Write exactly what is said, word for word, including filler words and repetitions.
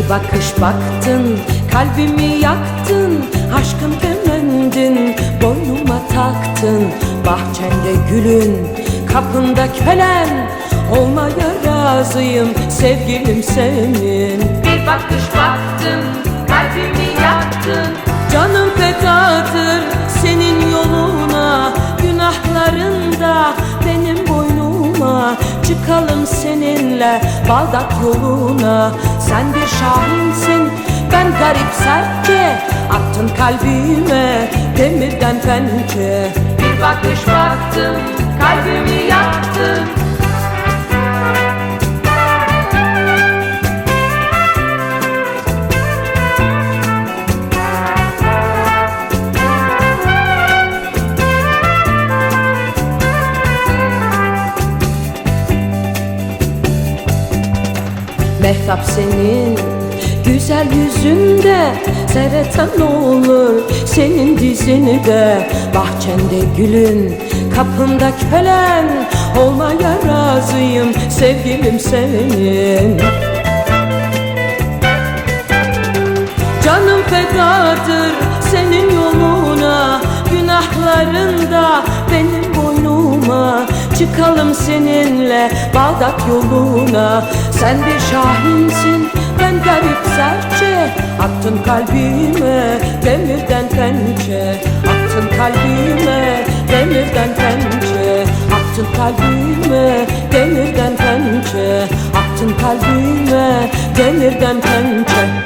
bakış baktın, kalbimi yaktın, aşkın kemendin, boynuma taktın. Bahçende gülün, kapında kölen, olmaya razıyım sevgilim senin. Bir bakış baktın, kalbimi yaktın. Canım fedadır senin yoluna, günahlarında benim boynuma. Çıkalım seninle Bağdat yoluna. Sen bir şahinsin, ben garip serçe, attın kalbime demirden pençe. Bir bakış baktın, kalbimi yaktın. Mehtap senin güzel yüzünde, seyreten olur senin dizini de. Bahçende gülün, kapında kölen, olmaya razıyım sevgilim senin. Canım fedadır senin yoluna, günahlarında benim boynuma. Çıkalım seninle Bağdat yoluna. Sen bir şahinsin, ben garip serçe, attın kalbime demirden pençe. Attın kalbime demirden pençe. Attın kalbime demirden pençe. Attın kalbime demirden pençe.